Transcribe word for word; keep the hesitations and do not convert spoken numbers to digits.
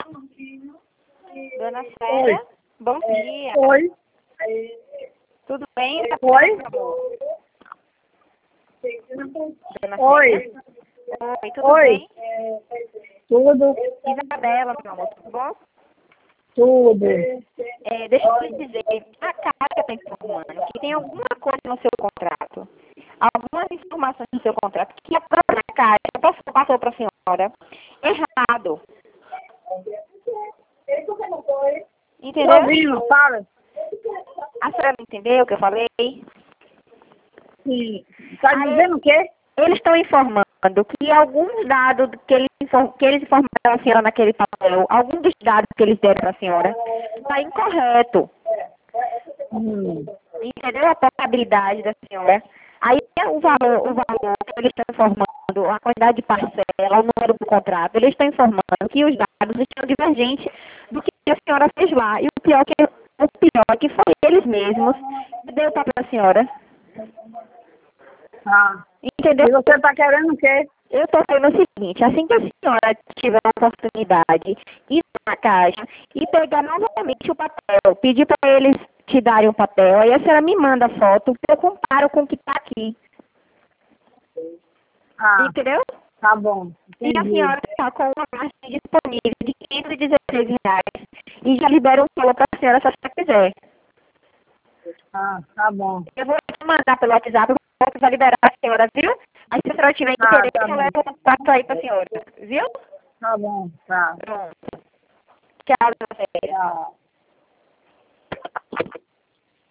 Dona Célia, bom dia. Oi. Tudo bem? Oi. Dona Oi. Célia? Oi, tudo Oi. bem? Tudo. Isabela, meu amor, tudo bom? Tudo. É, deixa eu te dizer, a Caixa está informando que tem alguma coisa no seu contrato, algumas informações no seu contrato que a própria Caixa passou, passou para a senhora errado. Tô Entendeu? ouvindo, fala. A senhora não entendeu o que eu falei? Sim. Tá Aí, dizendo o quê? eles estão informando que alguns dados que eles, infor- que eles informaram a senhora naquele papel, alguns dos dados que eles deram para a senhora, está incorreto. Hum. Entendeu? A portabilidade da senhora. Aí o valor, o valor que eles estão informando, a quantidade de parcela, o número do contrato, eles estão informando que os dados estão divergentes do que a senhora fez lá. E o pior que, o pior é que foi eles mesmos que deu para a senhora. Ah. Entendeu? E você tá querendo o quê? Eu estou falando o seguinte, assim que a senhora tiver a oportunidade, ir na caixa e pegar novamente o papel, pedir para eles te darem o papel, aí a senhora me manda a foto, eu comparo com o que está aqui. Ah, Entendeu? tá bom. E a Entendi. senhora está com uma margem disponível de quinhentos e dezesseis reais e já libera um valor para a senhora se a senhora quiser. Ah, tá bom. Eu vou te mandar pelo WhatsApp, eu vou liberar a senhora, viu? Aí se a senhora tiver Ah, interesse, tá eu bom. levo o contato aí para a senhora, viu? Tá bom, tá. Pronto. Tchau, Zé. Tchau.